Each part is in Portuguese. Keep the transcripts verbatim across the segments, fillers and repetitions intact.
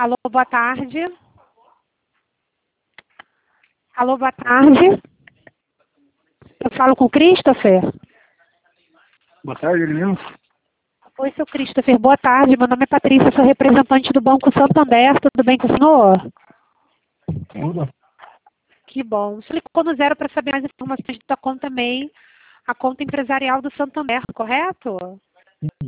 Alô, boa tarde. Alô, boa tarde. Eu falo com o Christopher? Boa tarde, ele mesmo? Oi, seu Christopher, boa tarde. Meu nome é Patrícia, sou representante do Banco Santander. Tudo bem com o senhor? Tudo. Que bom. Você clicou no zero para saber mais informações da conta M E I, a conta empresarial do Santander, correto? Sim.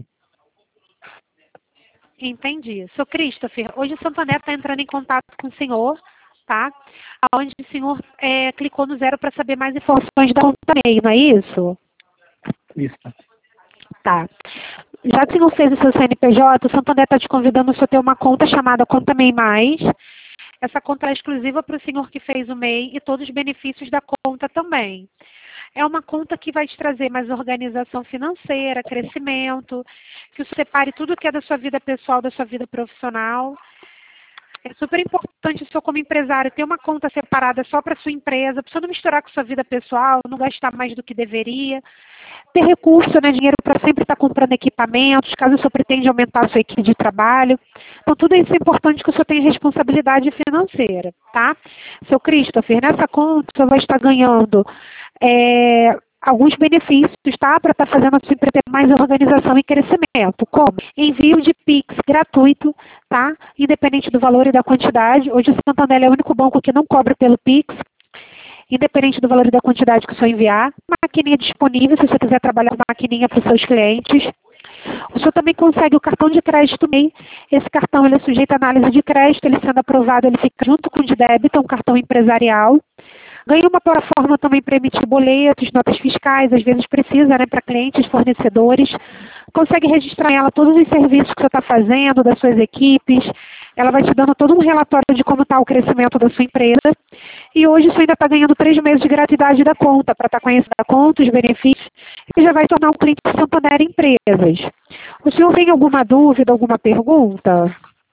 Entendi. Sou Christopher. Hoje o Santander está entrando em contato com o senhor, tá? Onde o senhor é, clicou no zero para saber mais informações da conta M E I, não é isso? Isso. Tá. Já que o senhor fez o seu C N P J, o Santander está te convidando a ter uma conta chamada Conta M E I Mais. Essa conta é exclusiva para o senhor que fez o M E I e todos os benefícios da conta também. É uma conta que vai te trazer mais organização financeira, crescimento, que você separe tudo que é da sua vida pessoal, da sua vida profissional. É super importante o senhor, como empresário, ter uma conta separada só para a sua empresa, para você não misturar com sua vida pessoal, não gastar mais do que deveria. Ter recurso, né, dinheiro para sempre estar comprando equipamentos, caso o senhor pretende aumentar a sua equipe de trabalho. Então, tudo isso é importante que o senhor tenha responsabilidade financeira, tá? Seu Christopher, nessa conta, o senhor vai estar ganhando é, alguns benefícios, tá? Para estar fazendo a sua empresa ter mais organização e crescimento, como envio de Pix gratuito, tá? Independente do valor e da quantidade. Hoje o Santander é o único banco que não cobra pelo Pix, independente do valor e da quantidade que o senhor enviar. Maquininha disponível, se você quiser trabalhar com maquininha para os seus clientes. O senhor também consegue o cartão de crédito M E I. Esse cartão ele é sujeito à análise de crédito, ele sendo aprovado, ele fica junto com o de débito, é um cartão empresarial. Ganha uma plataforma também para emitir boletos, notas fiscais, às vezes precisa, né, para clientes, fornecedores. Consegue registrar ela todos os serviços que você está fazendo, das suas equipes. Ela vai te dando todo um relatório de como está o crescimento da sua empresa. E hoje você ainda está ganhando três meses de gratuidade da conta, para estar conhecendo a conta, os benefícios, e já vai tornar um cliente do Santander Empresas. O senhor tem alguma dúvida, alguma pergunta?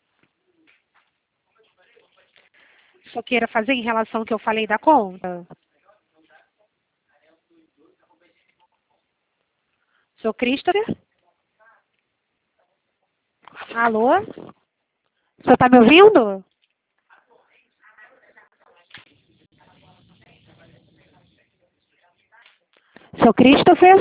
O senhor queira fazer em relação ao que eu falei da conta? Sou Christopher? Alô? O senhor está me ouvindo? Sou Christopher?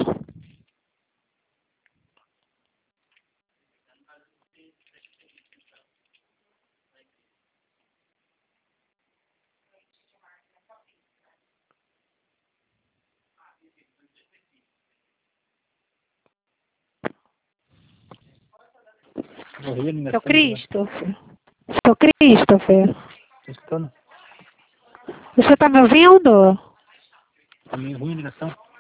Sou Christopher? Sou Christopher? Estou escutando. O senhor está me ouvindo? Tá meio ruim a ligação.